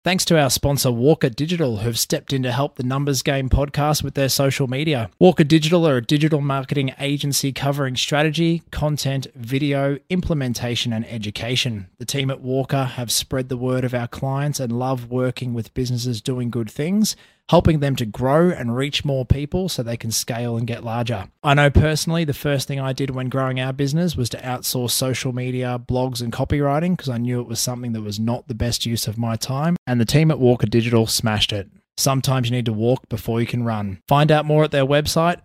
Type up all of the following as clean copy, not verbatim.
Thanks to our sponsor Walker Digital, who've stepped in to help the Numbers Game podcast with their social media. Walker Digital are a digital marketing agency covering strategy, content, video, implementation, and education. The team at Walker have spread the word of our clients and love working with businesses doing good things, helping them to grow and reach more people so they can scale and get larger. I know personally the first thing I did when growing our business was to outsource social media, blogs, and copywriting because I knew it was something that was not the best use of my time, and the team at Walker Digital smashed it. Sometimes you need to walk before you can run. Find out more at their website,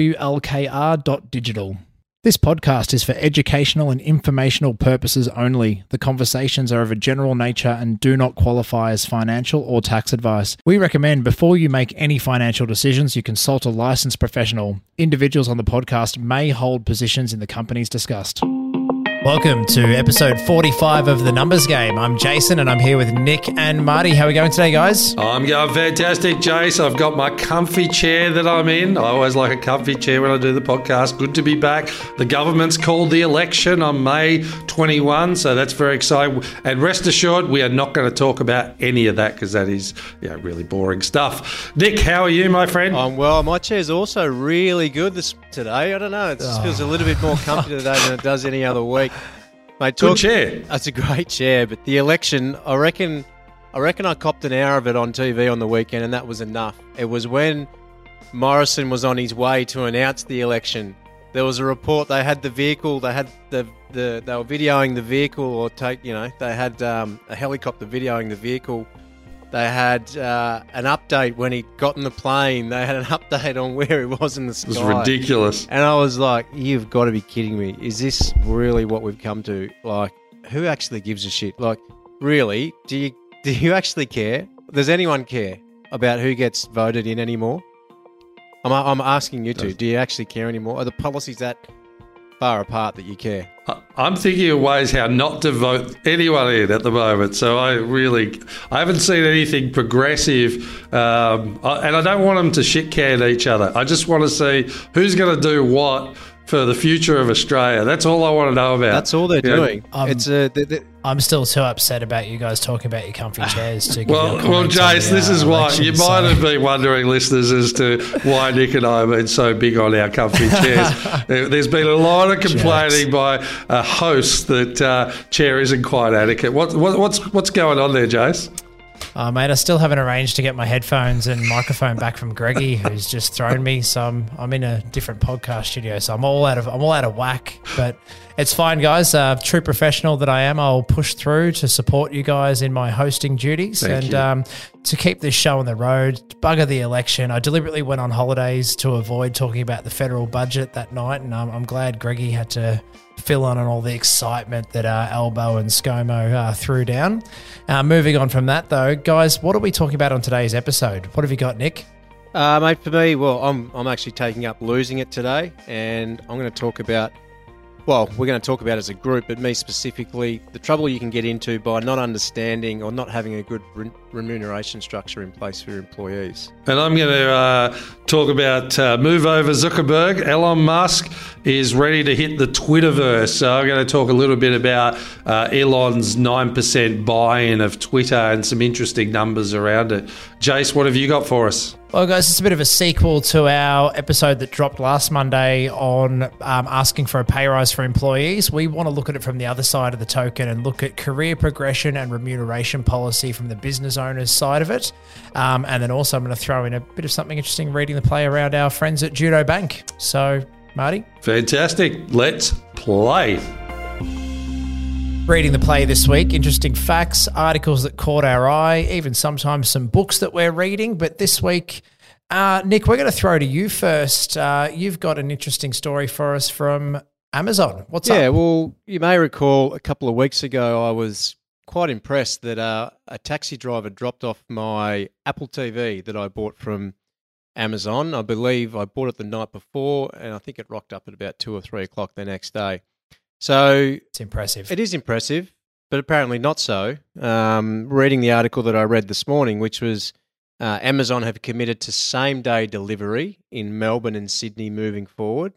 wlkr.digital. This podcast is for educational and informational purposes only. The conversations are of a general nature and do not qualify as financial or tax advice. We recommend before you make any financial decisions, you consult a licensed professional. Individuals on the podcast may hold positions in the companies discussed. Welcome to episode 45 of The Numbers Game. I'm Jason and I'm here with Nick and Marty. How are we going today, guys? I'm going fantastic, Jace. I've got my comfy chair that I'm in. I always like a comfy chair when I do the podcast. Good to be back. The government's called the election on May 21, so that's very exciting. And rest assured, we are not going to talk about any of that because that is really boring stuff. Nick, how are you, my friend? I'm well. My chair's also really good today. I don't know. It feels a little bit more comfy today than it does any other week. Mate, good chair. That's a great chair, but the election, I reckon I copped an hour of it on TV on the weekend, and that was enough. It was when Morrison was on his way to announce the election. There was a report. They had the vehicle. They had they were videoing the vehicle, or they had a helicopter videoing the vehicle. They had an update when he got in the plane. They had an update on where he was in the sky. It was ridiculous. And I was like, you've got to be kidding me. Is this really what we've come to? Like, who actually gives a shit? Like, really? Do you actually care? Does anyone care about who gets voted in anymore? I'm asking you two. Do you actually care anymore? Are the policies that far apart that you care? I'm thinking of ways how not to vote anyone in at the moment. So I haven't seen anything progressive, and I don't want them to shit can each other. I just want to see who's going to do what for the future of Australia. That's all I want to know about. That's all they're doing. I'm still too upset about you guys talking about your comfy chairs. Well, Jace, this is why you might have been wondering, listeners, as to why Nick and I have been so big on our comfy chairs. There's been a lot of complaining by hosts that chair isn't quite adequate. What's going on there, Jace? Mate, I still haven't arranged to get my headphones and microphone back from Greggy, who's just thrown me. So I'm in a different podcast studio, so I'm all out of whack. But it's fine, guys. True professional that I am, I'll push through to support you guys in my hosting duties to keep this show on the road. Bugger the election. I deliberately went on holidays to avoid talking about the federal budget that night, and I'm glad Greggy had to fill on all the excitement that Albo and ScoMo threw down. Moving on from that, though, guys, what are we talking about on today's episode? What have you got, Nick? Mate, for me, well, I'm actually taking up losing it today, and I'm going to talk about, well, we're going to talk about as a group, but me specifically, the trouble you can get into by not understanding or not having a good remuneration structure in place for your employees. And I'm going to talk about move over Zuckerberg. Elon Musk is ready to hit the Twitterverse. So I'm going to talk a little bit about Elon's 9% buy-in of Twitter and some interesting numbers around it. Jace, what have you got for us? Well, guys, it's a bit of a sequel to our episode that dropped last Monday on asking for a pay rise for employees. We want to look at it from the other side of the token and look at career progression and remuneration policy from the business owner's side of it. And then also I'm going to throw in a bit of something interesting, reading the play around our friends at Judo Bank. So, Marty? Fantastic. Let's play. Reading the play this week, interesting facts, articles that caught our eye, even sometimes some books that we're reading. But this week, Nick, we're going to throw to you first. You've got an interesting story for us from Amazon. What's up? Yeah, well, you may recall a couple of weeks ago I was quite impressed that a taxi driver dropped off my Apple TV that I bought from Amazon. I believe I bought it the night before, and I think it rocked up at about 2 or 3 o'clock the next day. So it's impressive. It is impressive, but apparently not so. Reading the article that I read this morning, which was Amazon have committed to same-day delivery in Melbourne and Sydney moving forward,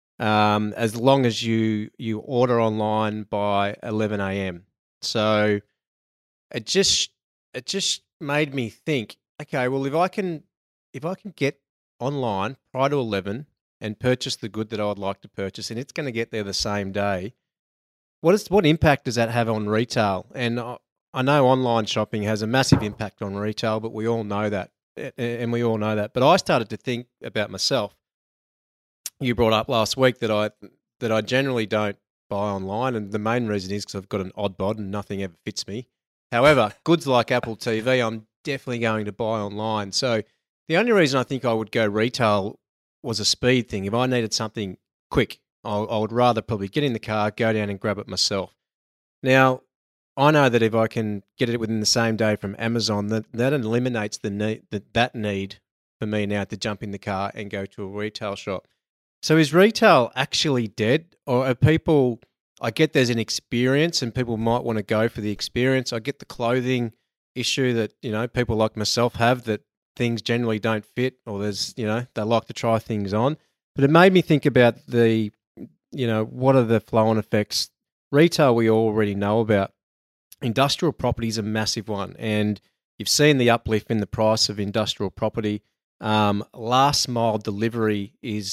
as long as you order online by 11 a.m. So it just made me think, okay, well, if I can get online prior to 11 and purchase the good that I would like to purchase, and it's going to get there the same day, what impact does that have on retail? And I know online shopping has a massive impact on retail, but we all know that, But I started to think about myself. You brought up last week that I generally don't buy online, and the main reason is because I've got an odd bod and nothing ever fits me. However, goods like Apple TV, I'm definitely going to buy online. So the only reason I think I would go retail was a speed thing. If I needed something quick, I would rather probably get in the car, go down and grab it myself. Now, I know that if I can get it within the same day from Amazon, that eliminates that need for me now to jump in the car and go to a retail shop. So is retail actually dead, or are people? I get there's an experience, and people might want to go for the experience. I get the clothing issue that people like myself have, that things generally don't fit, or they like to try things on. But it made me think about what are the flow-on effects? Retail we already know about. Industrial property is a massive one, and you've seen the uplift in the price of industrial property. Last mile delivery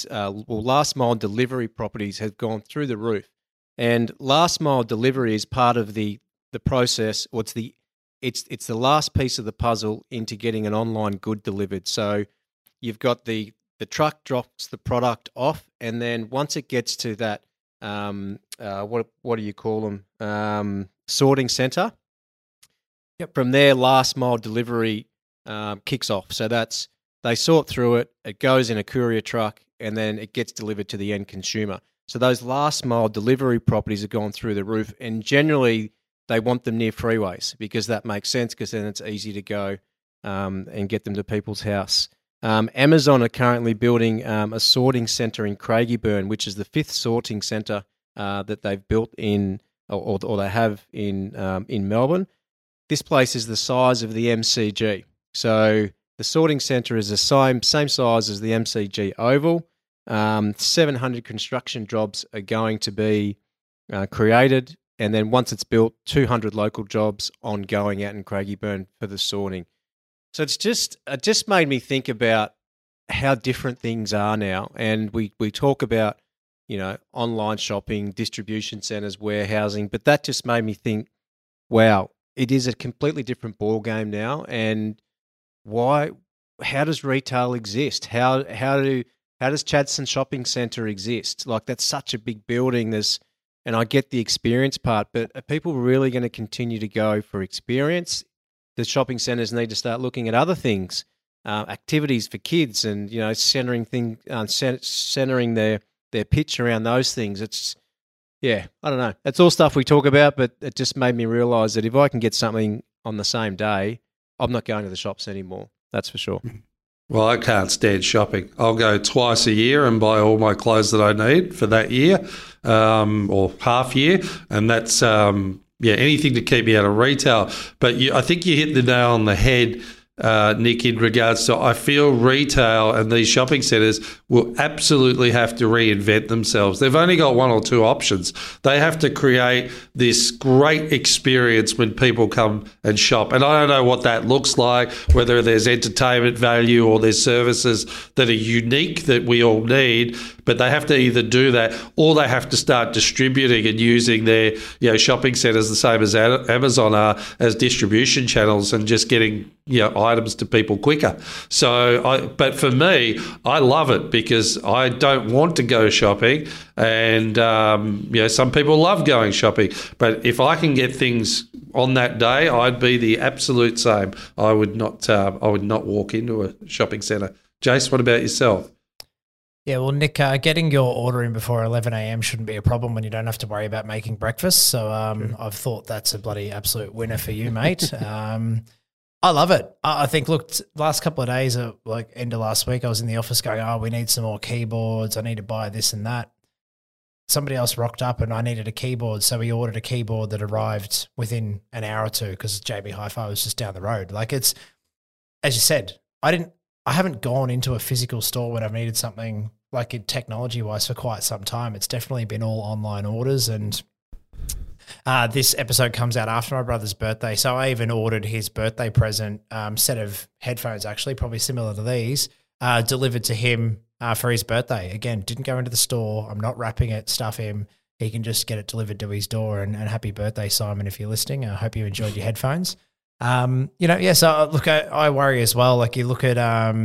properties have gone through the roof, and last mile delivery is part of the process, or it's the last piece of the puzzle into getting an online good delivered. So you've got the truck drops the product off, and then once it gets to that what do you call them, sorting center, from there last mile delivery kicks off. So they sort through it, it goes in a courier truck, and then it gets delivered to the end consumer. So those last mile delivery properties have gone through the roof, and generally they want them near freeways because that makes sense, because then it's easy to go and get them to people's house. Amazon are currently building a sorting centre in Craigieburn, which is the 5th sorting centre that they've built or they have in Melbourne. This place is the size of the MCG. So the sorting centre is the same size as the MCG Oval. 700 construction jobs are going to be created, and then once it's built, 200 local jobs ongoing out in Craigieburn for the sorting. So it just made me think about how different things are now, and we talk about online shopping, distribution centres, warehousing, but that just made me think, wow, it is a completely different ball game now. And how does retail exist? How does Chadstone Shopping Centre exist? Like, that's such a big building. And I get the experience part, but are people really going to continue to go for experience? The shopping centres need to start looking at other things, activities for kids, and centering their pitch around those things. I don't know. It's all stuff we talk about, but it just made me realise that if I can get something on the same day, I'm not going to the shops anymore. That's for sure. Well, I can't stand shopping. I'll go twice a year and buy all my clothes that I need for that year or half year, and that's anything to keep me out of retail. But I think you hit the nail on the head, Nick, in regards to, I feel retail and these shopping centres will absolutely have to reinvent themselves. They've only got one or two options. They have to create this great experience when people come and shop. And I don't know what that looks like, whether there's entertainment value or there's services that are unique that we all need, but they have to either do that or they have to start distributing and using their shopping centres the same as Amazon are as distribution channels and just getting items to people quicker. But for me, I love it because I don't want to go shopping, and some people love going shopping. But if I can get things on that day, I'd be the absolute same. I would not walk into a shopping centre. Jace, what about yourself? Yeah, well, Nick, getting your order in before 11 a.m. shouldn't be a problem when you don't have to worry about making breakfast. So I've thought that's a bloody absolute winner for you, mate. I love it. I think, look, last couple of days, like end of last week, I was in the office going, we need some more keyboards. I need to buy this and that. Somebody else rocked up and I needed a keyboard. So we ordered a keyboard that arrived within an hour or two because JB Hi-Fi was just down the road. Like, it's, as you said, I haven't gone into a physical store when I've needed something like technology-wise for quite some time. It's definitely been all online orders, and This episode comes out after my brother's birthday, so I even ordered his birthday present set of headphones, actually, probably similar to these, delivered to him for his birthday. Again, didn't go into the store. I'm not wrapping it, stuff him. He can just get it delivered to his door. And happy birthday, Simon, if you're listening. I hope you enjoyed your headphones. So look, I worry as well. Like you look at,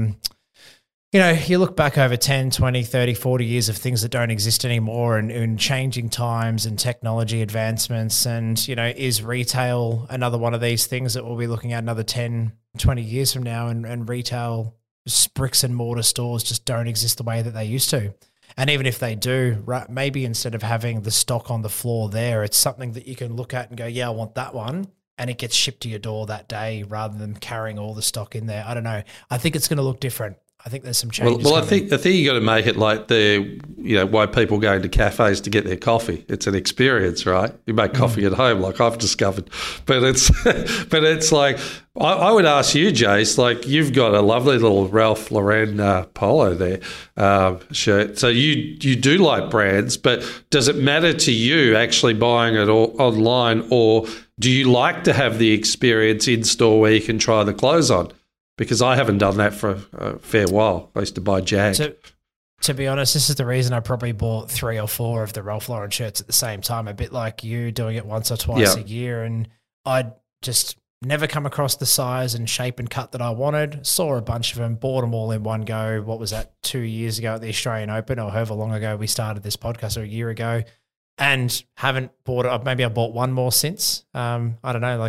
you look back over 10, 20, 30, 40 years of things that don't exist anymore and changing times and technology advancements. And, is retail another one of these things that we'll be looking at another 10, 20 years from now and retail bricks and mortar stores just don't exist the way that they used to. And even if they do, right, maybe instead of having the stock on the floor there, it's something that you can look at and go, yeah, I want that one. And it gets shipped to your door that day rather than carrying all the stock in there. I don't know. I think it's going to look different. I think there's some changes. Well, I think you got to make it like why people go into cafes to get their coffee. It's an experience, right? You make coffee at home, like I've discovered, but it's like I would ask you, Jace, like you've got a lovely little Ralph Lauren polo there shirt. So you do like brands, but does it matter to you actually buying it online, or do you like to have the experience in store where you can try the clothes on? Because I haven't done that for a fair while. I used to buy Jag. To be honest, this is the reason I probably bought 3 or 4 of the Ralph Lauren shirts at the same time, a bit like you, doing it once or twice a year. And I'd just never come across the size and shape and cut that I wanted. Saw a bunch of them, bought them all in one go. What was that, 2 years ago at the Australian Open, or however long ago we started this podcast, or a year ago, and haven't bought it. Maybe I bought one more since. I don't know.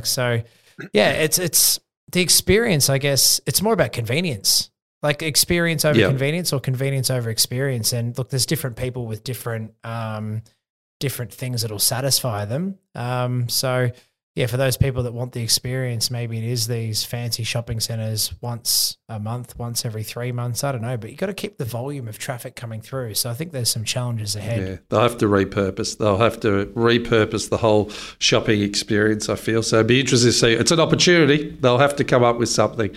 It's the experience, I guess. It's more about convenience, like experience over convenience, or convenience over experience. And look, there's different people with different things that'll satisfy them. For those people that want the experience, maybe it is these fancy shopping centres once a month, once every 3 months. I don't know, but you got to keep the volume of traffic coming through. So I think there's some challenges ahead. Yeah, they'll have to repurpose the whole shopping experience, I feel. So it'd be interesting to see. It's an opportunity. They'll have to come up with something.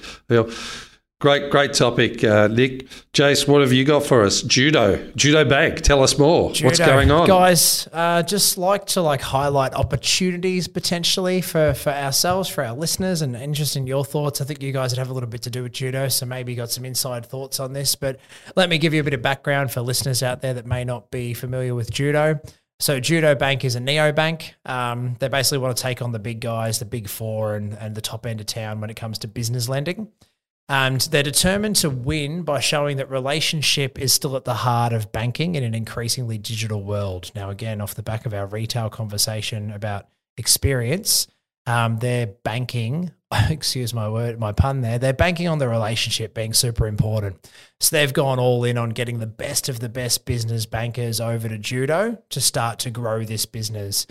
Great topic, Nick. Jace, what have you got for us? Judo Bank. Tell us more. What's going on? Guys, just like to highlight opportunities potentially for ourselves, for our listeners, and interested in your thoughts. I think you guys would have a little bit to do with judo, so maybe you got some inside thoughts on this. But let me give you a bit of background for listeners out there that may not be familiar with judo. So Judo Bank is a neobank. They basically want to take on the big guys, the big four, and the top end of town when it comes to business lending. And they're determined to win by showing that relationship is still at the heart of banking in an increasingly digital world. Now, again, off the back of our retail conversation about experience, they're banking, excuse my pun there, they're banking on the relationship being super important. So they've gone all in on getting the best of the best business bankers over to Judo to start to grow this business.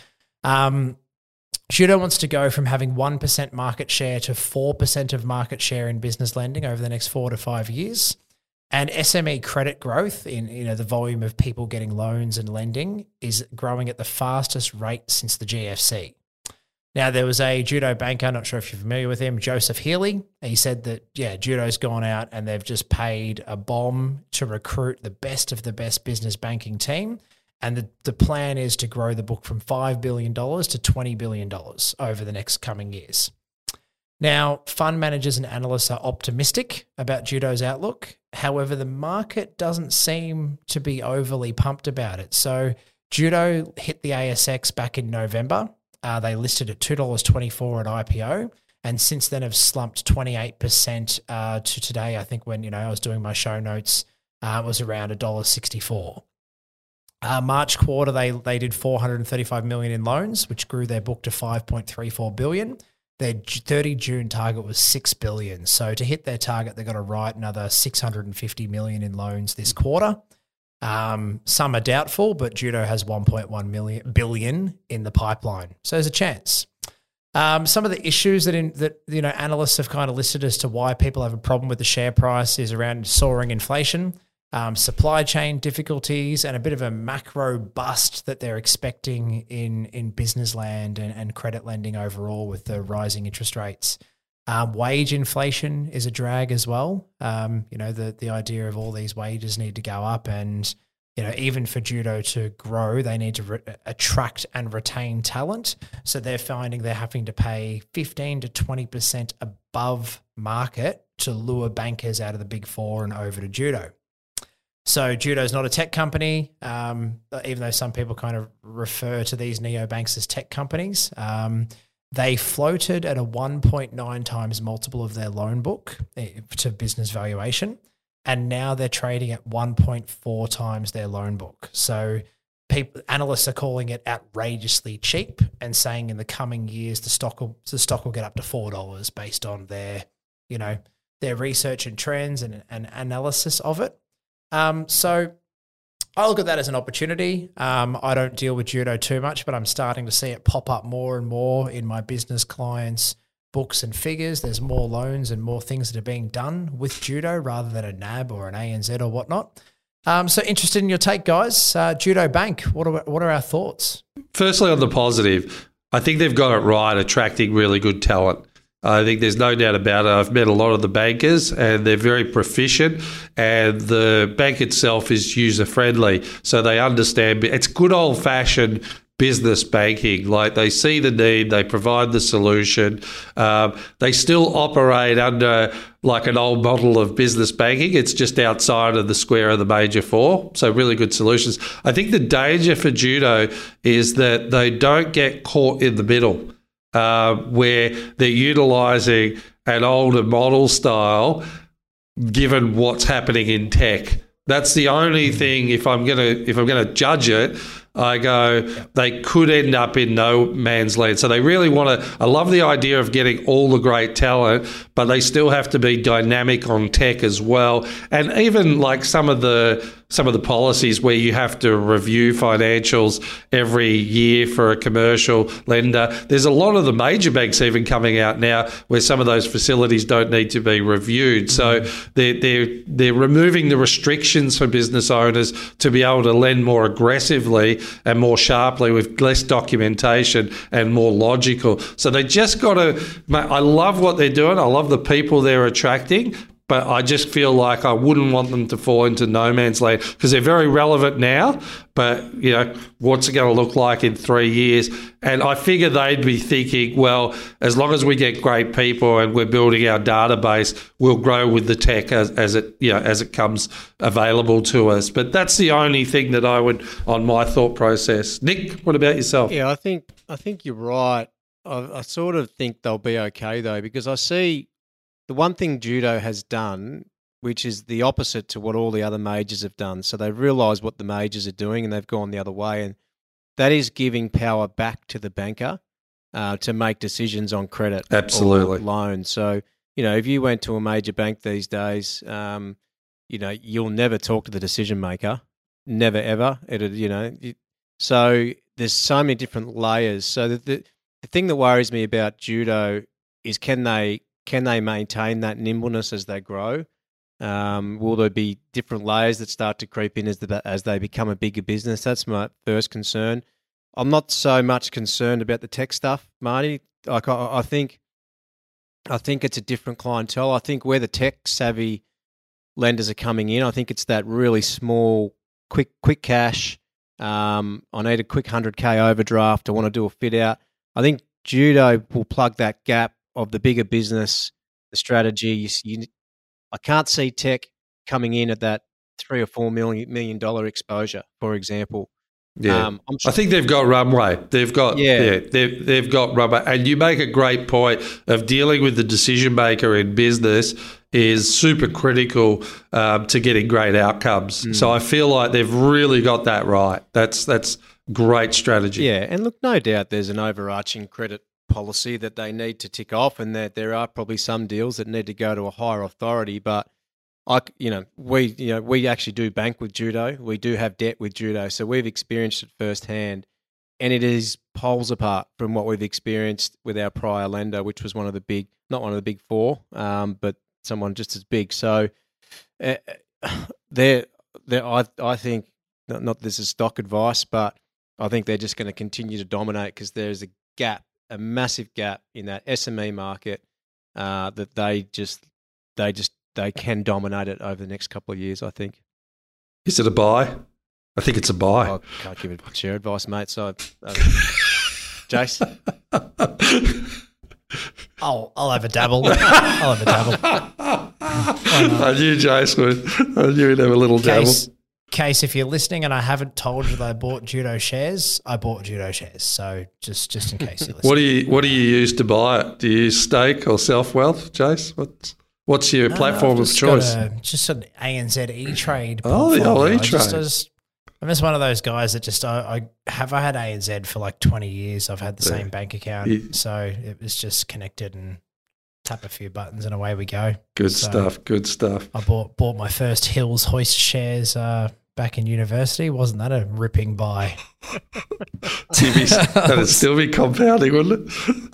Judo wants to go from having 1% market share to 4% of market share in business lending over the next 4 to 5 years. And SME credit growth in the volume of people getting loans and lending is growing at the fastest rate since the GFC. Now, there was a judo banker, not sure if you're familiar with him, Joseph Healy. He said that, judo's gone out and they've just paid a bomb to recruit the best of the best business banking team. And the plan is to grow the book from $5 billion to $20 billion over the next coming years. Now, fund managers and analysts are optimistic about Judo's outlook. However, the market doesn't seem to be overly pumped about it. So Judo hit the ASX back in November. They listed at $2.24 at IPO, and since then have slumped 28% to today. I think when I was doing my show notes, it was around $1.64. March quarter, they did $435 million in loans, which grew their book to $5.34 billion. Their 30 June target was $6 billion. So to hit their target, they've got to write another $650 million in loans this quarter. Some are doubtful, but Judo has $1.1 billion in the pipeline. So there's a chance. Some of the issues that analysts have kind of listed as to why people have a problem with the share price is around soaring inflation, supply chain difficulties, and a bit of a macro bust that they're expecting in business land and credit lending overall with the rising interest rates. Wage inflation is a drag as well. The idea of all these wages need to go up, and even for judo to grow, they need to attract and retain talent. So they're finding they're having to pay 15 to 20% above market to lure bankers out of the Big Four and over to judo. So judo is not a tech company, even though some people kind of refer to these neobanks as tech companies. They floated at a 1.9 times multiple of their loan book to business valuation, and now they're trading at 1.4 times their loan book. So analysts are calling it outrageously cheap and saying in the coming years the stock will get up to $4 based on their research and trends and analysis of it. So I look at that as an opportunity. I don't deal with judo too much, but I'm starting to see it pop up more and more in my business clients' books and figures. There's more loans and more things that are being done with judo rather than a NAB or an ANZ or whatnot. So interested in your take, guys. Judo Bank, what are our thoughts? Firstly, on the positive, I think they've got it right, attracting really good talent. I think there's no doubt about it. I've met a lot of the bankers and they're very proficient, and the bank itself is user-friendly, so they understand. It's good old-fashioned business banking. Like, they see the need, they provide the solution. They still operate under like an old model of business banking. It's just outside of the square of the major four. So really good solutions. I think the danger for judo is that they don't get caught in the middle, where they're utilising an older model style given what's happening in tech. That's the only thing. If I'm gonna judge it, I go, they could end up in no man's land. So they really want to. I love the idea of getting all the great talent, but they still have to be dynamic on tech as well. And even like some of the policies where you have to review financials every year for a commercial lender. There's a lot of the major banks even coming out now where some of those facilities don't need to be reviewed. So they're removing the restrictions for business owners to be able to lend more aggressively and more sharply with less documentation and more logical. So they just got to. I love what they're doing. I love the people they're attracting. But I just feel like I wouldn't want them to fall into no man's land, because they're very relevant now. But, what's it going to look like in 3 years? And I figure they'd be thinking, well, as long as we get great people and we're building our database, we'll grow with the tech as it comes available to us. But that's the only thing that I would on my thought process. Nick, what about yourself? Yeah, I think you're right. I sort of think they'll be okay though, because I see. The one thing judo has done, which is the opposite to what all the other majors have done. So they've realised what the majors are doing and they've gone the other way. And that is giving power back to the banker to make decisions on credit Absolutely. Or loans. So, if you went to a major bank these days, you'll never talk to the decision maker. Never, ever. So there's so many different layers. So the thing that worries me about judo is can they maintain that nimbleness as they grow? Will there be different layers that start to creep in as they become a bigger business? That's my first concern. I'm not so much concerned about the tech stuff, Marty. Like I think it's a different clientele. I think where the tech savvy lenders are coming in, I think it's that really small, quick cash. I need a quick 100K overdraft. I want to do a fit out. I think judo will plug that gap of the bigger business, the strategy. I can't see tech coming in at that $3 or $4 million exposure, for example. Yeah, I think they've got runway. They've got runway. And you make a great point of dealing with the decision maker in business is super critical to getting great outcomes. So I feel like they've really got that right. That's great strategy. Yeah, and look, no doubt there's an overarching credit policy that they need to tick off, and that there are probably some deals that need to go to a higher authority. But we actually do bank with judo. We do have debt with judo, so we've experienced it firsthand, and it is poles apart from what we've experienced with our prior lender, which was not one of the big four, but someone just as big. So, I think not this is stock advice, but I think they're just going to continue to dominate because there's a massive gap in that SME market that they can dominate it over the next couple of years, I think. Is it a buy? I think it's a buy. I can't give it share advice, mate. So, Jace, I'll have a dabble. I'll have a dabble. I knew Jace would. I knew he'd have a little dabble. Case, if you're listening and I haven't told you that I bought Judo shares, I bought Judo shares. So just in case you're listening. What do you use to buy it? Do you use Stake or Self-Wealth, Jace? What's your platform of choice? Just an ANZ E-Trade. Oh, the old E-Trade. I'm just one of those guys that just I had ANZ for like 20 years. I've had the same bank account, so it was just connected and tap a few buttons and away we go. Good stuff. I bought my first Hills Hoist shares back in university. Wasn't that a ripping buy? That'd still be compounding, wouldn't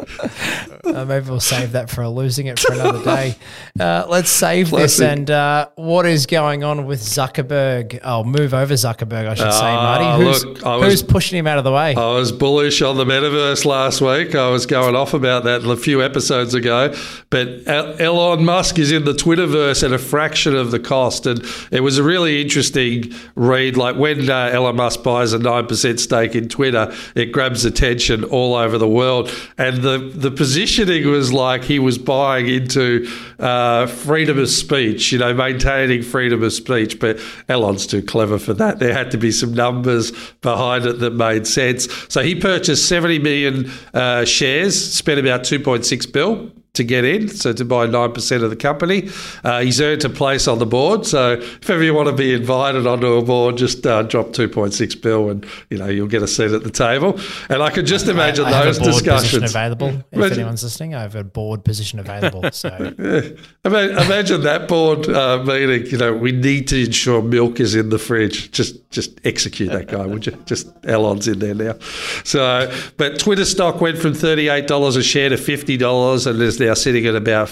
it? Maybe we'll save that for losing it for another day. Let's save this. And what is going on with Zuckerberg? Oh, move over Zuckerberg, I should say, Marty. Who's pushing him out of the way? I was bullish on the metaverse last week. I was going off about that a few episodes ago. But Elon Musk is in the Twitterverse at a fraction of the cost. And it was a really interesting read. Like when Elon Musk buys a 9% stake in Twitter, it grabs attention all over the world. And the positioning was like he was buying into freedom of speech, maintaining freedom of speech. But Elon's too clever for that. There had to be some numbers behind it that made sense. So he purchased 70 million shares, spent about 2.6 bill to get in, so to buy 9% of the company. He's earned a place on the board, so if ever you want to be invited onto a board, just drop 2.6 bill and you'll get a seat at the table. And I could just imagine I those have a board discussions available. If anyone's listening, I have a board position available. So imagine that board meeting. We need to ensure milk is in the fridge. Just execute that guy, would you? Just Elon's in there now. So, but Twitter stock went from $38 a share to $50, and is now sitting at about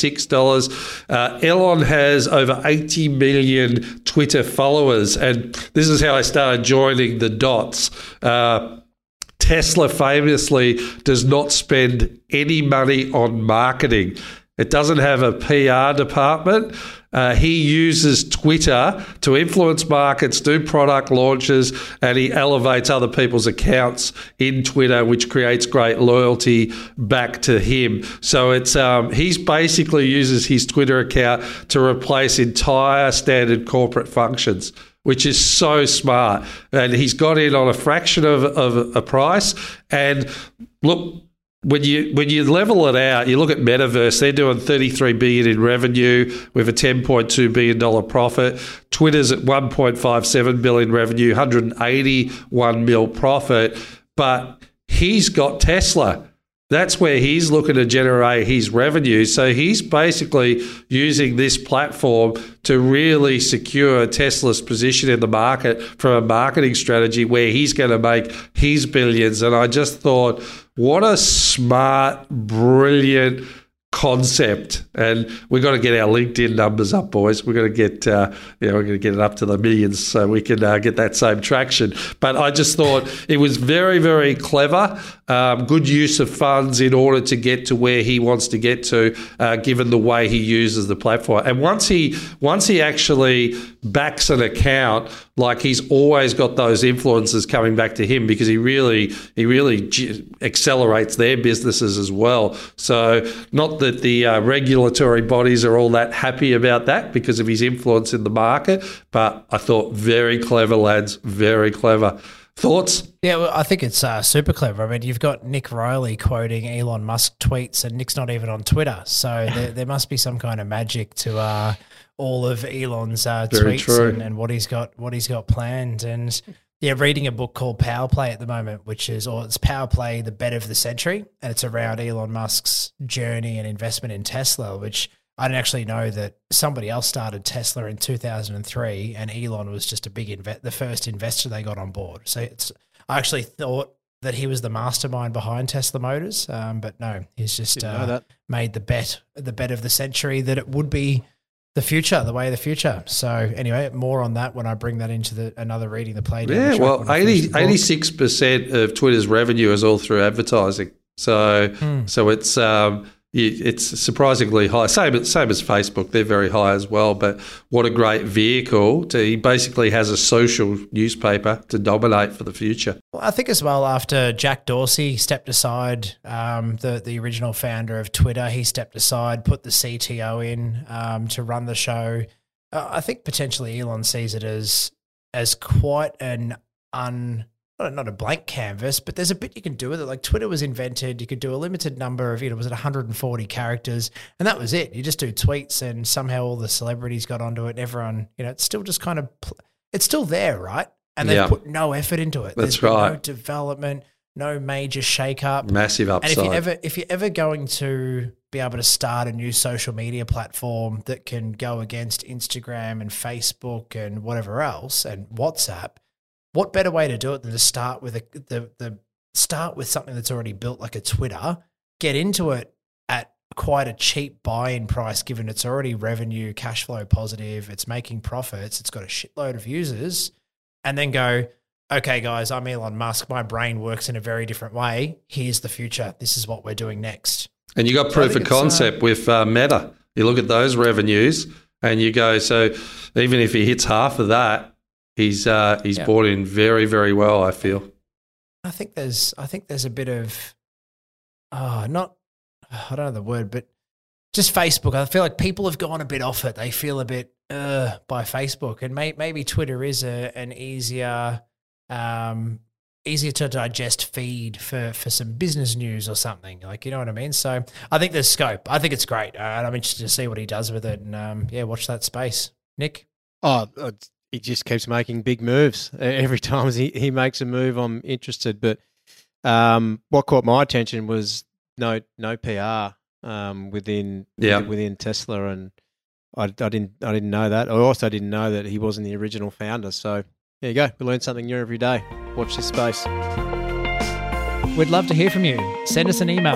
$46. Elon has over 80 million Twitter followers, and this is how I started joining the dots. Tesla famously does not spend any money on marketing. It doesn't have a PR department. He uses Twitter to influence markets, do product launches, and he elevates other people's accounts in Twitter, which creates great loyalty back to him. So it's he's basically uses his Twitter account to replace entire standard corporate functions, which is so smart. And he's got in on a fraction of a price. And look, when you level it out, you look at Metaverse, they're doing $33 billion in revenue with a $10.2 billion profit. Twitter's at $1.57 billion revenue, $181 million profit. But he's got Tesla. That's where he's looking to generate his revenue. So he's basically using this platform to really secure Tesla's position in the market from a marketing strategy where he's going to make his billions. And I just thought, what a smart, brilliant concept. And we've got to get our LinkedIn numbers up, boys. We're going to get we're going to get it up to the millions so we can get that same traction. But I just thought it was very, very clever, good use of funds in order to get to where he wants to get to, given the way he uses the platform. And once he actually backs an account, like he's always got those influences coming back to him because he really accelerates their businesses as well. So not that the regulatory bodies are all that happy about that because of his influence in the market, but I thought very clever, lads, very clever. Thoughts? Yeah, well, I think it's super clever. I mean, you've got Nick Riley quoting Elon Musk tweets, and Nick's not even on Twitter, so there must be some kind of magic to all of Elon's tweets and what he's got planned. And yeah, reading a book called Power Play at the moment, it's Power Play, the bet of the century, and it's around Elon Musk's journey and investment in Tesla, which I didn't actually know that somebody else started Tesla in 2003, and Elon was just the first investor they got on board. So I actually thought that he was the mastermind behind Tesla Motors, but no, he's just made the bet of the century that it would be the way of the future. So anyway, more on that when I bring that into another reading the play. Yeah, well, 86% of Twitter's revenue is all through advertising. So it's it's surprisingly high. Same as Facebook, they're very high as well. But what a great vehicle he basically has a social newspaper to dominate for the future. Well, I think as well, after Jack Dorsey stepped aside, the original founder of Twitter, he stepped aside, put the CTO in to run the show. I think potentially Elon sees it as quite an not a blank canvas, but there's a bit you can do with it. Like Twitter was invented, you could do a limited number of, was it 140 characters, and that was it. You just do tweets, and somehow all the celebrities got onto it. And everyone, it's still just kind of, it's still there, right? And they've put no effort into it. That's There's been right. no development, no major shake-up. Massive upside. And if you're ever going to be able to start a new social media platform that can go against Instagram and Facebook and whatever else and WhatsApp, what better way to do it than to start with start with something that's already built, like a Twitter, get into it at quite a cheap buy-in price, given it's already revenue, cash flow positive, it's making profits, it's got a shitload of users, and then go, okay, guys, I'm Elon Musk. My brain works in a very different way. Here's the future. This is what we're doing next. And you got proof of concept with Meta. You look at those revenues and you go, so even if he hits half of that, he's bought in very, very well, I feel. I think there's a bit of, I don't know the word, but just Facebook. I feel like people have gone a bit off it. They feel a bit by Facebook, and maybe Twitter is an easier to digest feed for some business news or something, like, you know what I mean? So I think there's scope. I think it's great, and I'm interested to see what he does with it, and watch that space. Nick? He just keeps making big moves. Every time he makes a move, I'm interested. But what caught my attention was no PR within Tesla, and I didn't know that. I also didn't know that he wasn't the original founder. So there you go. We learn something new every day. Watch this space. We'd love to hear from you. Send us an email,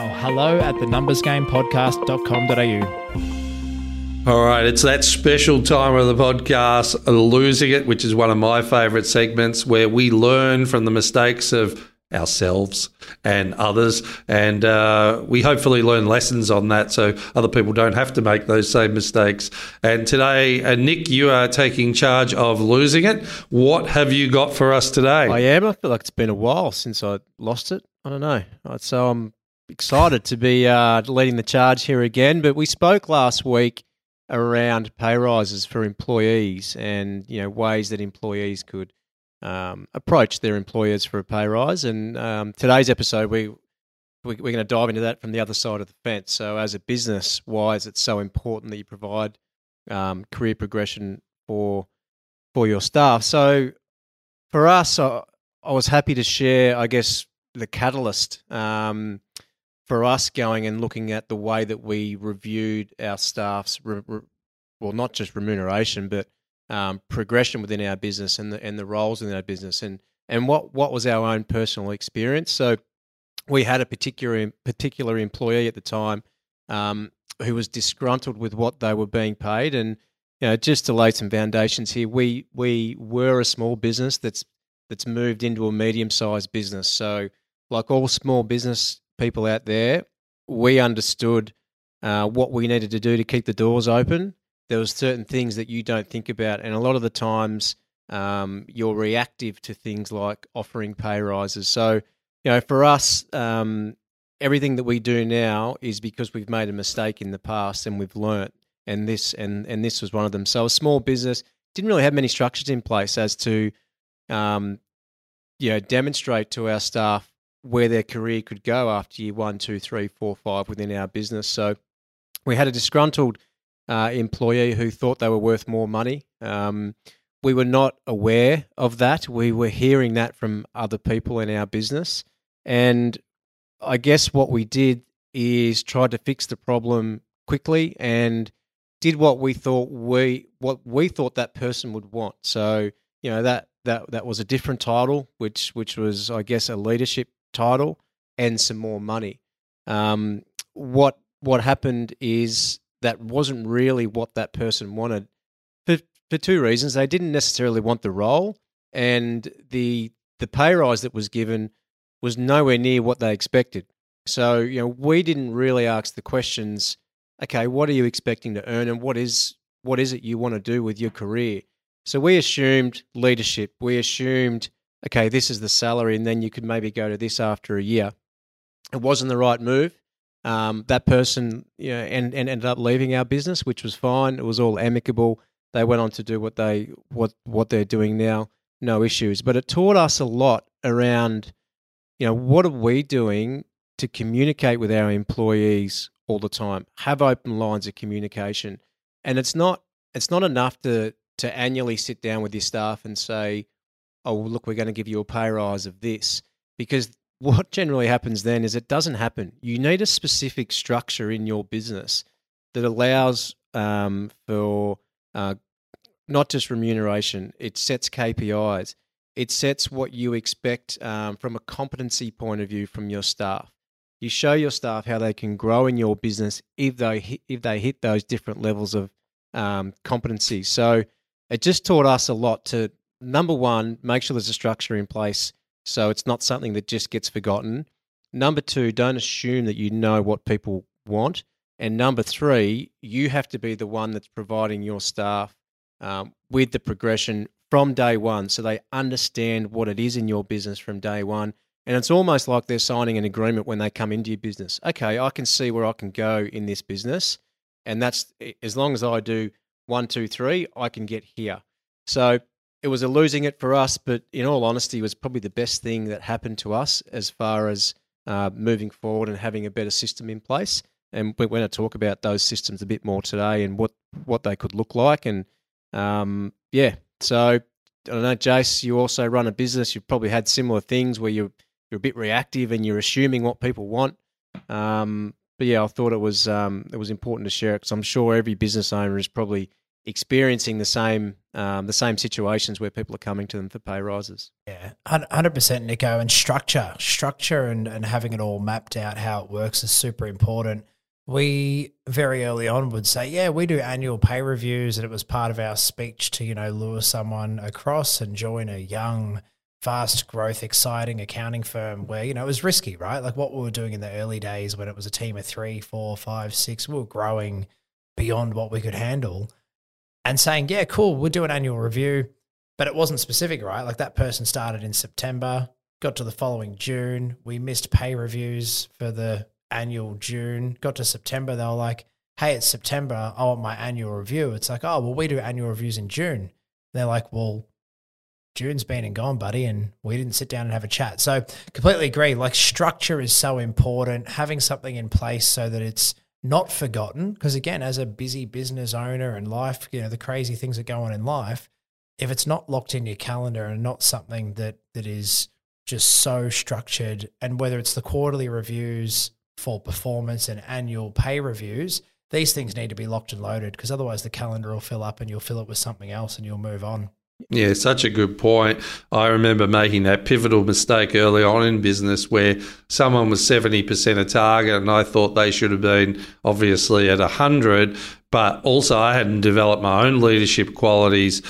hello@thenumbersgamepodcast.com.au. All right, it's that special time of the podcast, Losing It, which is one of my favourite segments, where we learn from the mistakes of ourselves and others, and we hopefully learn lessons on that so other people don't have to make those same mistakes. And today, Nick, you are taking charge of Losing It. What have you got for us today? I am. I feel like it's been a while since I lost it. I don't know. So I'm excited to be leading the charge here again. But we spoke last week around pay rises for employees, and ways that employees could approach their employers for a pay rise. And today's episode, we're going to dive into that from the other side of the fence. So as a business, why is it so important that you provide career progression for your staff? So for us, I was happy to share, I guess, the catalyst for us going and looking at the way that we reviewed our staff's, not just remuneration, but progression within our business and the roles in our business, and what was our own personal experience. So we had a particular employee at the time who was disgruntled with what they were being paid, and just to lay some foundations here, we were a small business that's moved into a medium-sized business. So like all small business people out there, we understood what we needed to do to keep the doors open. There was certain things that you don't think about, and a lot of the times you're reactive to things like offering pay rises. So, for us, everything that we do now is because we've made a mistake in the past and we've learnt, and this was one of them. So a small business didn't really have many structures in place as to demonstrate to our staff where their career could go after year 1, 2, 3, 4, 5 within our business. So we had a disgruntled employee who thought they were worth more money. We were not aware of that. We were hearing that from other people in our business. And I guess what we did is try to fix the problem quickly and did what we thought that person would want. So, that was a different title, which was, I guess, a leadership title and some more money. What happened is that wasn't really what that person wanted for two reasons. They didn't necessarily want the role, and the pay rise that was given was nowhere near what they expected. So, we didn't really ask the questions, okay, what are you expecting to earn and what is it you want to do with your career? So we assumed leadership. We assumed, okay, this is the salary, and then you could maybe go to this after a year. It wasn't the right move. That person, and ended up leaving our business, which was fine. It was all amicable. They went on to do what they're doing now. No issues. But it taught us a lot around, what are we doing to communicate with our employees all the time? Have open lines of communication. And it's not enough to annually sit down with your staff and say, oh, well, look, we're going to give you a pay rise of this. Because what generally happens then is it doesn't happen. You need a specific structure in your business that allows for not just remuneration. It sets KPIs. It sets what you expect from a competency point of view from your staff. You show your staff how they can grow in your business if they hit those different levels of competency. So it just taught us a lot to, number one, make sure there's a structure in place so it's not something that just gets forgotten. Number two, don't assume that you know what people want. And number three, you have to be the one that's providing your staff with the progression from day one so they understand what it is in your business from day one. And it's almost like they're signing an agreement when they come into your business. Okay, I can see where I can go in this business. And that's, as long as I do 1, 2, 3, I can get here. So it was a losing it for us, but in all honesty, it was probably the best thing that happened to us as far as moving forward and having a better system in place. And we're going to talk about those systems a bit more today and what they could look like. And so I don't know, Jace, you also run a business. You've probably had similar things where you're a bit reactive and you're assuming what people want. But yeah, I thought it was important to share it because I'm sure every business owner is probably experiencing the same situations where people are coming to them for pay rises. Yeah, 100%, Nico. And structure and having it all mapped out how it works is super important. We very early on would say, yeah, we do annual pay reviews, and it was part of our speech to, lure someone across and join a young, fast growth, exciting accounting firm where, it was risky, right? Like what we were doing in the early days when it was a team of 3, 4, 5, 6, we were growing beyond what we could handle and saying, yeah, cool, we'll do an annual review, but it wasn't specific, right? Like that person started in September, got to the following June, we missed pay reviews for the annual June, got to September, they were like, hey, it's September, I want my annual review. It's like, oh, well, we do annual reviews in June. They're like, well, June's been and gone, buddy, and we didn't sit down and have a chat. So completely agree. Like structure is so important, having something in place so that it's not forgotten. Because again, as a busy business owner and life, the crazy things that go on in life, if it's not locked in your calendar and not something that is just so structured, and whether it's the quarterly reviews for performance and annual pay reviews, these things need to be locked and loaded because otherwise the calendar will fill up and you'll fill it with something else and you'll move on. Yeah, such a good point. I remember making that pivotal mistake early on in business where someone was 70% a target and I thought they should have been obviously at 100, but also I hadn't developed my own leadership qualities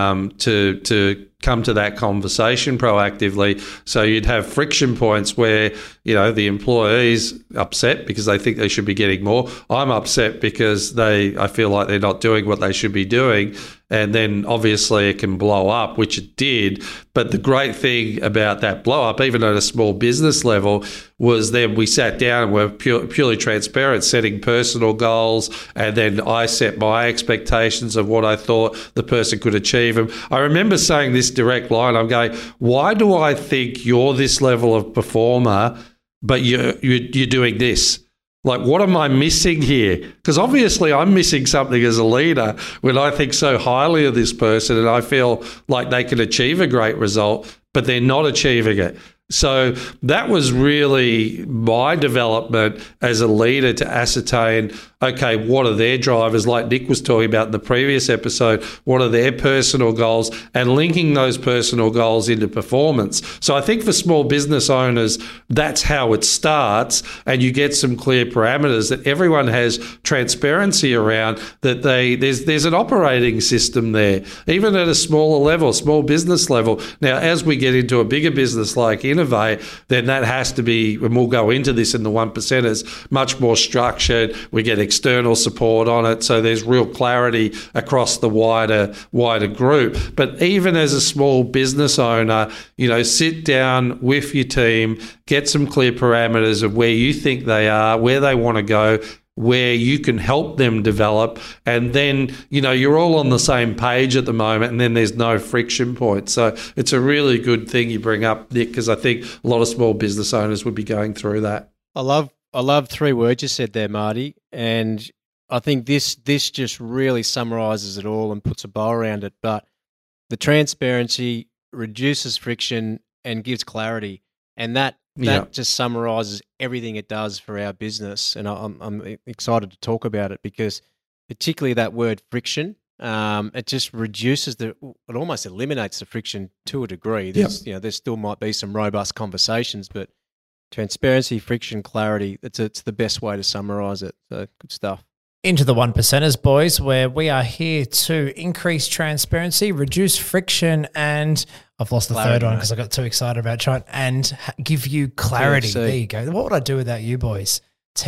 to come to that conversation proactively. So you'd have friction points where, the employee's upset because they think they should be getting more. I'm upset because I feel like they're not doing what they should be doing. And then obviously it can blow up, which it did. But the great thing about that blow up, even at a small business level, was then we sat down and were purely transparent, setting personal goals. And then I set my expectations of what I thought the person could achieve. And I remember saying this direct line, I'm going, why do I think you're this level of performer, but you're doing this? Like, what am I missing here? Because obviously I'm missing something as a leader when I think so highly of this person and I feel like they can achieve a great result, but they're not achieving it. So that was really my development as a leader to ascertain, okay, what are their drivers, like Nick was talking about in the previous episode, what are their personal goals, and linking those personal goals into performance. So I think for small business owners, that's how it starts, and you get some clear parameters that everyone has transparency around, that there's an operating system there, even at a smaller level, small business level. Now, as we get into a bigger business like Innovate, then that has to be, and we'll go into this in the 1%ers, much more structured. We get external support on it, so there's real clarity across the wider group. But even as a small business owner, sit down with your team, get some clear parameters of where you think they are, where they want to go, where you can help them develop, and then, you're all on the same page at the moment, and then there's no friction point. So it's a really good thing you bring up, Nick, because I think a lot of small business owners would be going through that. I love 3 words you said there, Marty, and I think this just really summarises it all and puts a bow around it. But the transparency reduces friction and gives clarity, and that just summarises everything it does for our business. And I'm excited to talk about it because particularly that word friction, it just reduces it almost eliminates the friction to a degree. There still might be some robust conversations, but transparency, friction, clarity, it's the best way to summarise it. So good stuff. Into the 1%ers, boys, where we are here to increase transparency, reduce friction, and I've lost the third one because I got too excited about trying, and give you clarity. TFC. There you go. What would I do without you boys?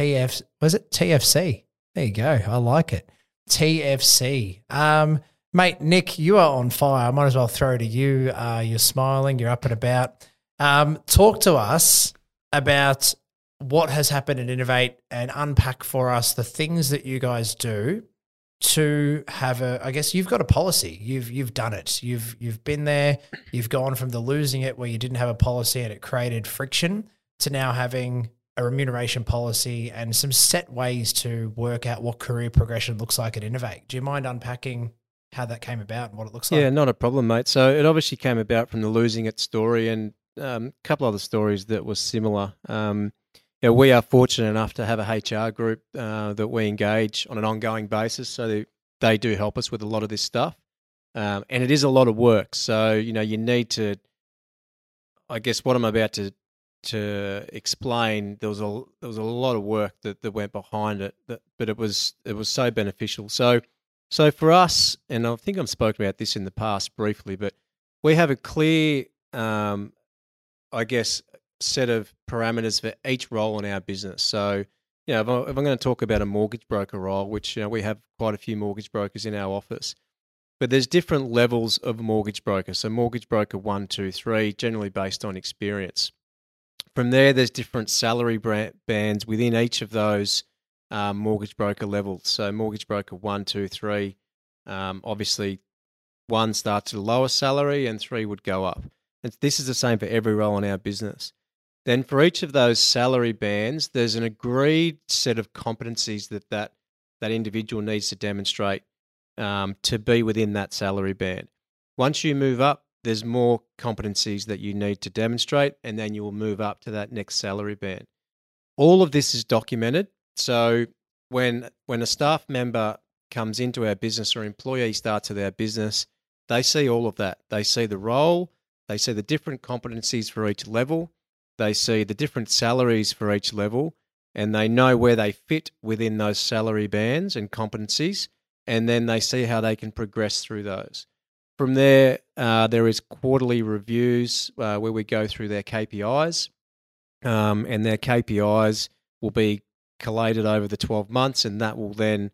TFC. There you go. I like it. TFC. Mate, Nick, you are on fire. I might as well throw to you. You're smiling. You're up and about. Talk to us about what has happened at Innovate and unpack for us the things that you guys do to have I guess you've got a policy. You've done it. You've been there. You've gone from the losing it where you didn't have a policy and it created friction to now having a remuneration policy and some set ways to work out what career progression looks like at Innovate. Do you mind unpacking how that came about and what it looks like? Yeah, not a problem, mate. So it obviously came about from the losing it story and a couple other stories that were similar. We are fortunate enough to have a HR group that we engage on an ongoing basis, so they do help us with a lot of this stuff, and it is a lot of work. So you need to, I guess, what I'm about to explain. There was a lot of work that went behind it, but it was so beneficial. So for us, and I think I've spoken about this in the past briefly, but we have a clear, I guess, set of parameters for each role in our business. So, if I'm going to talk about a mortgage broker role, which we have quite a few mortgage brokers in our office, but there's different levels of mortgage broker. So mortgage broker 1, 2, 3, generally based on experience. From there's different salary bands within each of those mortgage broker levels. So mortgage broker 1, 2, 3, obviously 1 starts at a lower salary and 3 would go up. And this is the same for every role in our business. Then for each of those salary bands, there's an agreed set of competencies that individual needs to demonstrate to be within that salary band. Once you move up, there's more competencies that you need to demonstrate, and then you will move up to that next salary band. All of this is documented. So when a staff member comes into our business or employee starts with our business, they see all of that. They see the role, they see the different competencies for each level, they see the different salaries for each level, and they know where they fit within those salary bands and competencies, and then they see how they can progress through those. From there, there is quarterly reviews where we go through their KPIs, and their KPIs will be collated over the 12 months, and that will then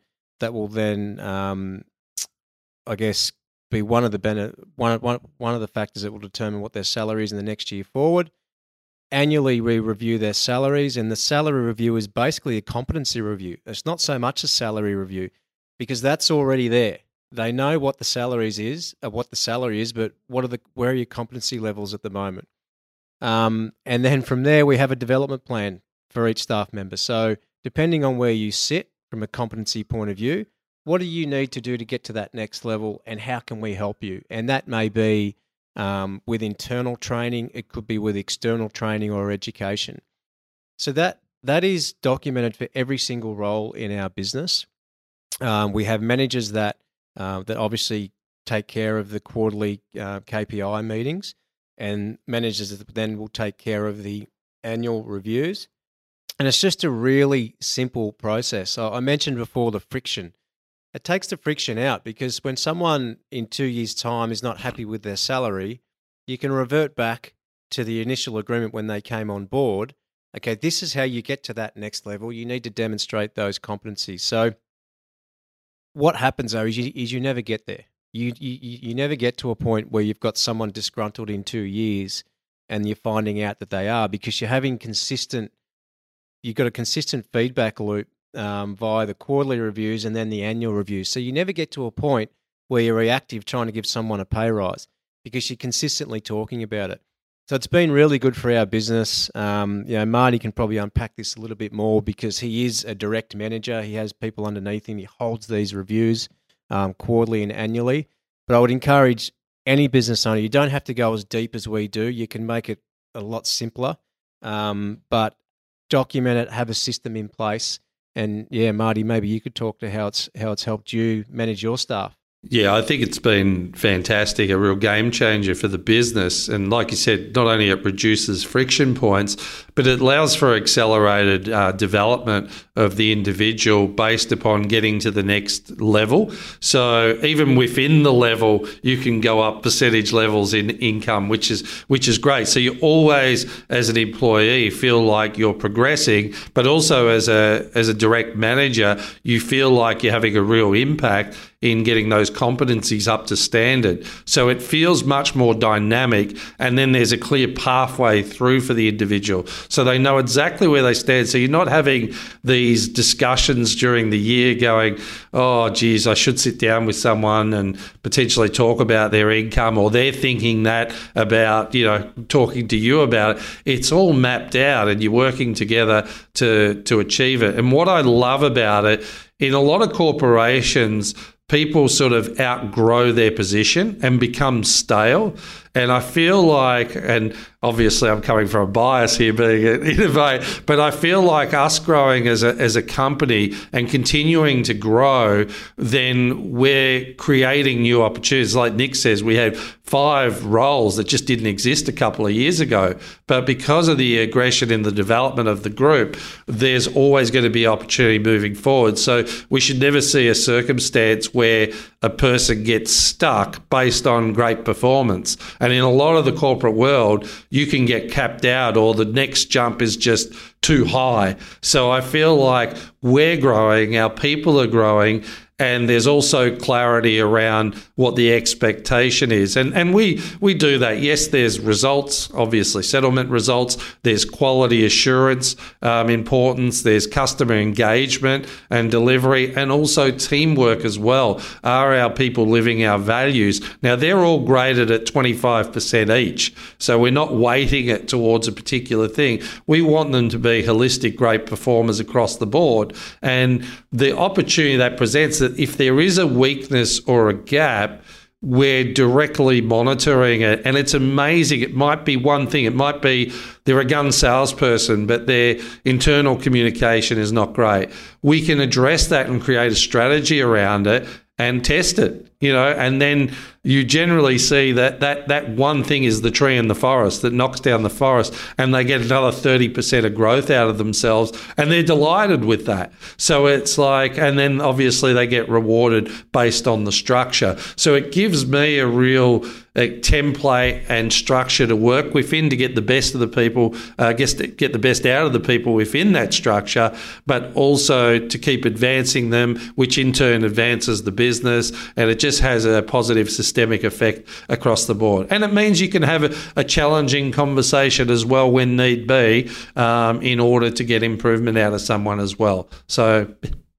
I guess, be one of the factors that will determine what their salary is in the next year forward. Annually, we review their salaries, and the salary review is basically a competency review. It's not so much a salary review because that's already there. They know what the salary is, but where are your competency levels at the moment? And then from there, we have a development plan for each staff member. So depending on where you sit from a competency point of view, what do you need to do to get to that next level, and how can we help you? And that may be with internal training, it could be with external training or education. So that that is documented for every single role in our business. We have managers that obviously take care of the quarterly KPI meetings, and managers that then will take care of the annual reviews. And it's just a really simple process. So I mentioned before the friction. It takes the friction out, because when someone in 2 years' time is not happy with their salary, you can revert back to the initial agreement when they came on board. Okay, this is how you get to that next level. You need to demonstrate those competencies. So what happens, though, is you never get there. You never get to a point where you've got someone disgruntled in 2 years and you're finding out that they are, because you've got a consistent feedback loop via the quarterly reviews and then the annual reviews. So you never get to a point where you're reactive trying to give someone a pay rise, because you're consistently talking about it. So it's been really good for our business. Marty can probably unpack this a little bit more, because he is a direct manager. He has people underneath him. He holds these reviews quarterly and annually. But I would encourage any business owner, you don't have to go as deep as we do. You can make it a lot simpler, but document it, have a system in place. And yeah, Marty, maybe you could talk to how it's helped you manage your staff. Yeah, I think it's been fantastic, a real game changer for the business. And like you said, not only it reduces friction points, but it allows for accelerated development of the individual based upon getting to the next level. So even within the level, you can go up percentage levels in income, which is great. So you always, as an employee, feel like you're progressing, but also as a direct manager, you feel like you're having a real impact in getting those competencies up to standard. So it feels much more dynamic, and then there's a clear pathway through for the individual. So they know exactly where they stand. So you're not having these discussions during the year going, oh, geez, I should sit down with someone and potentially talk about their income, or they're thinking that about, talking to you about it. It's all mapped out and you're working together to achieve it. And what I love about it, in a lot of corporations, people sort of outgrow their position and become stale. And I feel like, and obviously I'm coming from a bias here being an innovator, but I feel like us growing as a company and continuing to grow, then we're creating new opportunities. Like Nick says, we have 5 roles that just didn't exist a couple of years ago. But because of the aggression in the development of the group, there's always going to be opportunity moving forward. So we should never see a circumstance where a person gets stuck based on great performance. And in a lot of the corporate world, you can get capped out, or the next jump is just too high. So I feel like we're growing, our people are growing, and there's also clarity around what the expectation is. And we do that. Yes, there's results, obviously settlement results, there's quality assurance importance, there's customer engagement and delivery, and also teamwork as well. Are our people living our values? Now, they're all graded at 25% each, so we're not weighting it towards a particular thing. We want them to be holistic, great performers across the board. And the opportunity that presents, that if there is a weakness or a gap, we're directly monitoring it. And it's amazing. It might be one thing. It might be they're a gun salesperson, but their internal communication is not great. We can address that and create a strategy around it and test it, and then you generally see that one thing is the tree in the forest that knocks down the forest, and they get another 30% of growth out of themselves, and they're delighted with that. So it's like, and then obviously they get rewarded based on the structure. So it gives me a real template and structure to work within to get the best of the people, get the best out of the people within that structure, but also to keep advancing them, which in turn advances the business, and it just has a positive systemic effect across the board. And it means you can have a challenging conversation as well when need be, in order to get improvement out of someone as well. So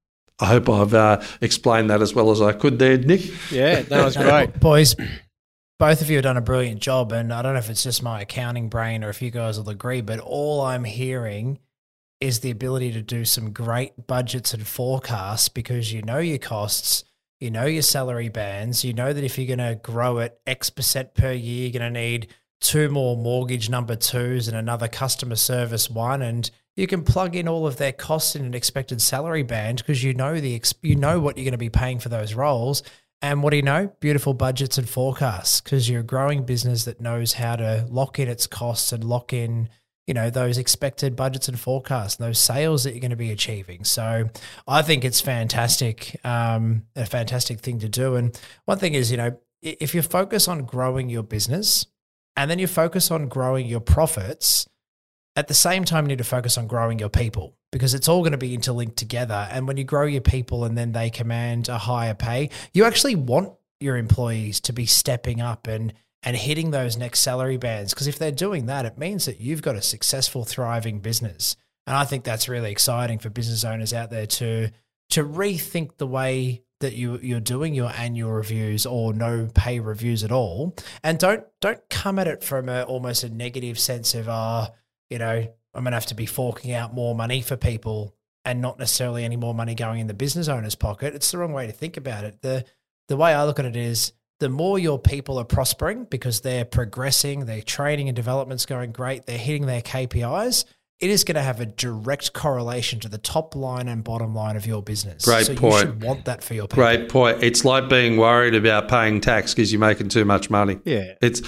I hope I've explained that as well as I could there, Nick. Yeah, that was great. Boys, both of you have done a brilliant job, and I don't know if it's just my accounting brain or if you guys will agree, but all I'm hearing is the ability to do some great budgets and forecasts, because you know your costs, you know your salary bands, you know that if you're going to grow at X% per year, you're going to need 2 more mortgage number 2s and another customer service 1, and you can plug in all of their costs in an expected salary band because you know what you're going to be paying for those roles. And what do you know? Beautiful budgets and forecasts, because you're a growing business that knows how to lock in its costs and lock in, those expected budgets and forecasts, and those sales that you're going to be achieving. So I think it's fantastic, a fantastic thing to do. And one thing is, if you focus on growing your business and then you focus on growing your profits, at the same time, you need to focus on growing your people, because it's all going to be interlinked together. And when you grow your people and then they command a higher pay, you actually want your employees to be stepping up and hitting those next salary bands, because if they're doing that, it means that you've got a successful, thriving business. And I think that's really exciting for business owners out there to rethink the way that you're doing your annual reviews or no pay reviews at all. And don't come at it from almost a negative sense of, I'm going to have to be forking out more money for people and not necessarily any more money going in the business owner's pocket. It's the wrong way to think about it. The way I look at it is, the more your people are prospering because they're progressing, their training and development's going great, they're hitting their KPIs, it is going to have a direct correlation to the top line and bottom line of your business. Great point. You should want that for your people. Great point. It's like being worried about paying tax because you're making too much money. Yeah. It's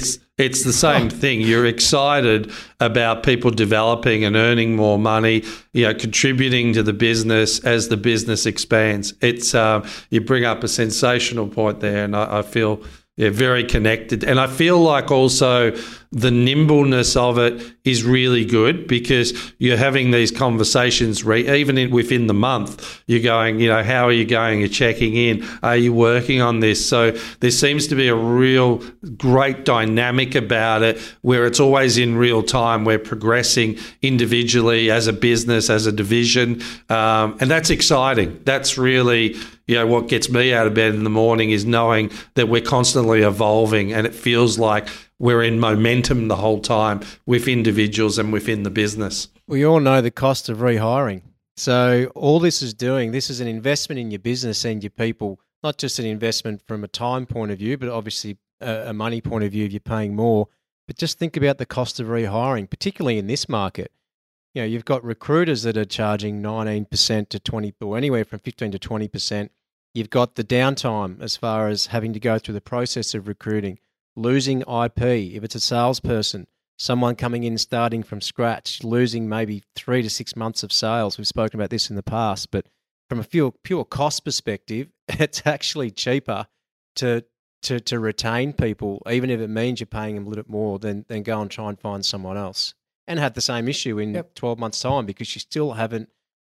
the same thing. You're excited about people developing and earning more money, contributing to the business as the business expands. It's you bring up a sensational point there, and I feel very connected. And I feel like also the nimbleness of it is really good, because you're having these conversations even within the month. You're going, how are you going? You're checking in. Are you working on this? So there seems to be a real great dynamic about it where it's always in real time. We're progressing individually as a business, as a division. And that's exciting. That's really what gets me out of bed in the morning, is knowing that we're constantly evolving, and it feels like we're in momentum the whole time with individuals and within the business. We all know the cost of rehiring. So all this is an investment in your business and your people, not just an investment from a time point of view, but obviously a money point of view if you're paying more. But just think about the cost of rehiring, particularly in this market. You've got recruiters that are charging 19% to 20%, or anywhere from 15 to 20%. You've got the downtime as far as having to go through the process of recruiting, losing IP. If it's a salesperson, someone coming in starting from scratch, losing maybe 3 to 6 months of sales. We've spoken about this in the past, but from a pure cost perspective, it's actually cheaper to retain people, even if it means you're paying them a little bit more, than go and try and find someone else and have the same issue in 12 months' time, because you still haven't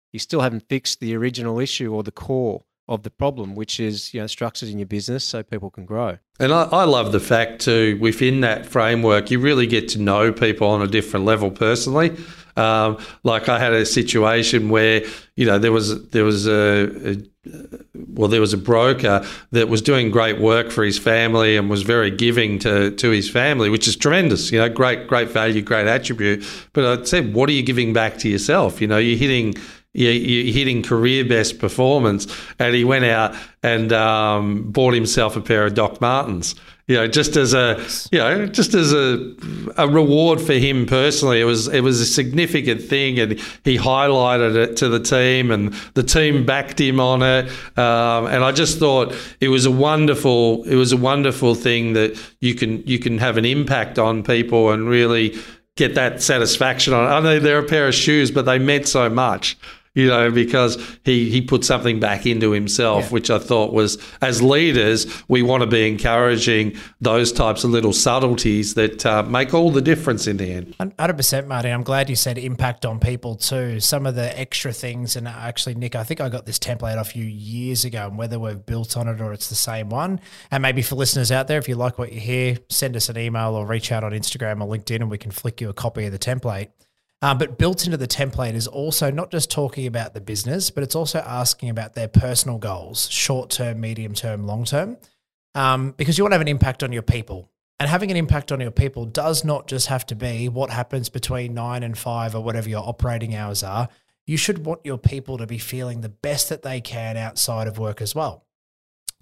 fixed the original issue or the core of the problem, which is structures in your business so people can grow. And I love the fact too, within that framework, you really get to know people on a different level personally. Like I had a situation where there was a broker that was doing great work for his family and was very giving to his family, which is tremendous. Great value, great attribute. But I said, what are you giving back to yourself? You're hitting career best performance, and he went out and bought himself a pair of Doc Martens. Just as a reward for him personally. It was a significant thing, and he highlighted it to the team, and the team backed him on it. And I just thought it was a wonderful thing that you can have an impact on people and really get that satisfaction on it. I know they're a pair of shoes, but they meant so much. Because he put something back into himself, which I thought was, as leaders, we want to be encouraging those types of little subtleties that make all the difference in the end. 100%, Marty. I'm glad you said impact on people too. Some of the extra things, and actually, Nick, I think I got this template off you years ago, and whether we've built on it or it's the same one. And maybe for listeners out there, if you like what you hear, send us an email or reach out on Instagram or LinkedIn, and we can flick you a copy of the template. But built into the template is also not just talking about the business, but it's also asking about their personal goals, short-term, medium-term, long-term, because you want to have an impact on your people. And having an impact on your people does not just have to be what happens between 9 and 5 or whatever your operating hours are. You should want your people to be feeling the best that they can outside of work as well.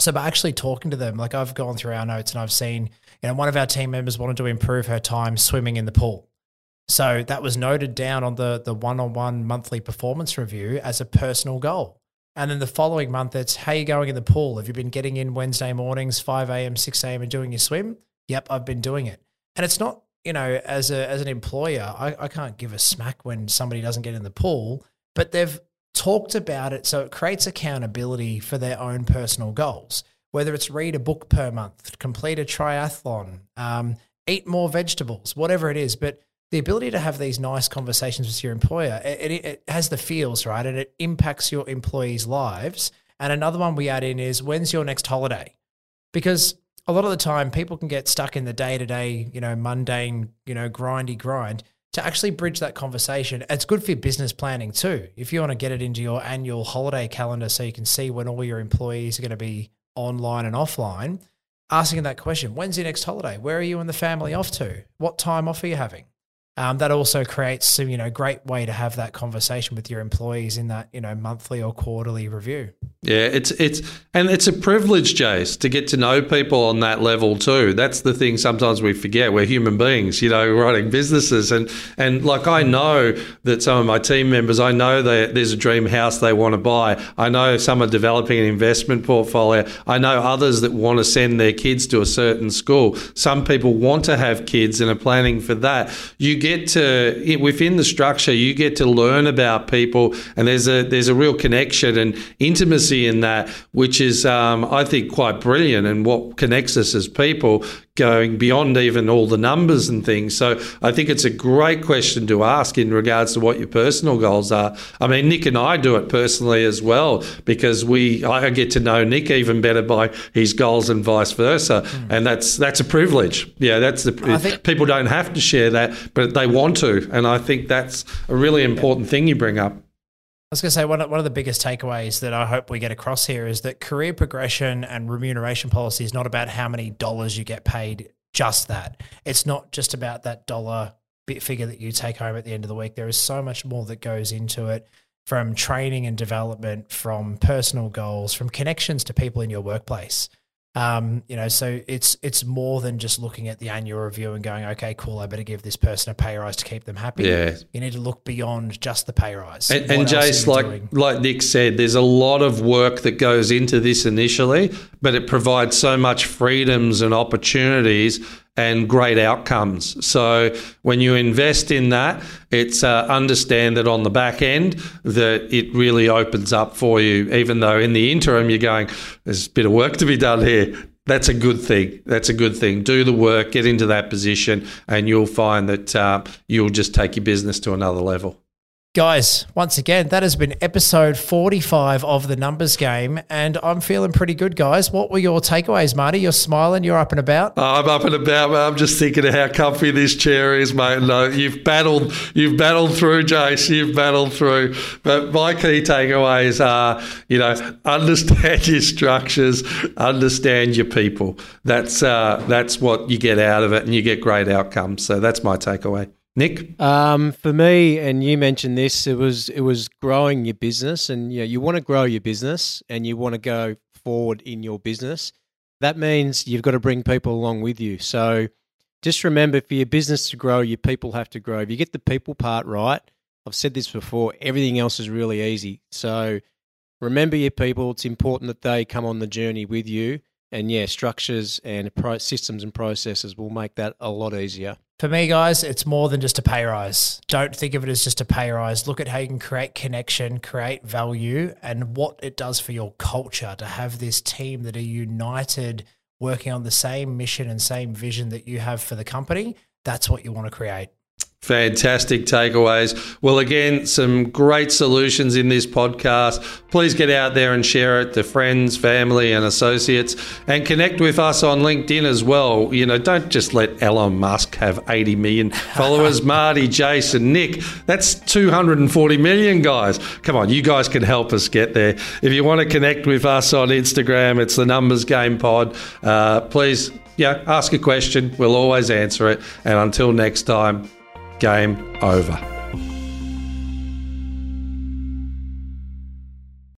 So by actually talking to them, like I've gone through our notes and I've seen, one of our team members wanted to improve her time swimming in the pool. So that was noted down on the one-on-one monthly performance review as a personal goal. And then the following month, it's, how are you going in the pool? Have you been getting in Wednesday mornings, 5 a.m., 6 a.m. and doing your swim? Yep, I've been doing it. And it's not, as an employer, I can't give a smack when somebody doesn't get in the pool, but they've talked about it so it creates accountability for their own personal goals, whether it's read a book per month, complete a triathlon, eat more vegetables, whatever it is. But the ability to have these nice conversations with your employer, it has the feels, right? And it impacts your employees' lives. And another one we add in is, when's your next holiday? Because a lot of the time people can get stuck in the day-to-day, mundane, grindy grind. To actually bridge that conversation, it's good for your business planning too. If you want to get it into your annual holiday calendar so you can see when all your employees are going to be online and offline, asking that question, when's your next holiday? Where are you and the family off to? What time off are you having? That also creates some, great way to have that conversation with your employees in that, monthly or quarterly review. Yeah, it's a privilege, Jace, to get to know people on that level too. That's the thing sometimes we forget. We're human beings, running businesses. And like, I know that some of my team members, I know that there's a dream house they want to buy. I know some are developing an investment portfolio. I know others that want to send their kids to a certain school. Some people want to have kids and are planning for that. You get to, within the structure, you get to learn about people, and there's a real connection and intimacy in that, which is, I think, quite brilliant, and what connects us as people, going beyond even all the numbers and things. So I think it's a great question to ask in regards to what your personal goals are. I mean, Nick and I do it personally as well, because I get to know Nick even better by his goals and vice versa. And that's a privilege. Yeah, I think people don't have to share that, but they want to. And I think that's a really important thing you bring up. I was going to say, one of the biggest takeaways that I hope we get across here is that career progression and remuneration policy is not about how many dollars you get paid, just that. It's not just about that dollar figure that you take home at the end of the week. There is so much more that goes into it, from training and development, from personal goals, from connections to people in your workplace. So it's more than just looking at the annual review and going, okay, cool, I better give this person a pay rise to keep them happy. Yeah. You need to look beyond just the pay rise. And Jace, like Nick said, there's a lot of work that goes into this initially, but it provides so much freedoms and opportunities and great outcomes. So when you invest in that, it's understand that on the back end that it really opens up for you, even though in the interim you're going, there's a bit of work to be done here. That's a good thing. That's a good thing. Do the work, get into that position, and you'll find that you'll just take your business to another level. Guys, once again, that has been episode 45 of The Numbers Game, and I'm feeling pretty good, guys. What were your takeaways, Marty? You're smiling. You're up and about. I'm up and about, mate. I'm just thinking of how comfy this chair is, mate. No, you've battled through, Jace. You've battled through. But my key takeaways are, understand your structures, understand your people. That's what you get out of it, and you get great outcomes. So that's my takeaway. Nick? For me, and you mentioned this, it was growing your business, and you want to grow your business and you want to go forward in your business. That means you've got to bring people along with you. So just remember, for your business to grow, your people have to grow. If you get the people part right, I've said this before, everything else is really easy. So remember your people. It's important that they come on the journey with you. And structures and systems and processes will make that a lot easier. For me, guys, it's more than just a pay rise. Don't think of it as just a pay rise. Look at how you can create connection, create value, and what it does for your culture to have this team that are united, working on the same mission and same vision that you have for the company. That's what you want to create. Fantastic takeaways. Well, again, some great solutions in this podcast. Please get out there and share it to friends, family, and associates, and connect with us on LinkedIn as well. Don't just let Elon Musk have 80 million followers. Marty, Jason, Nick, that's 240 million, guys. Come on, you guys can help us get there. If you want to connect with us on Instagram, it's The Numbers Game Pod. Please, ask a question. We'll always answer it. And until next time, game over.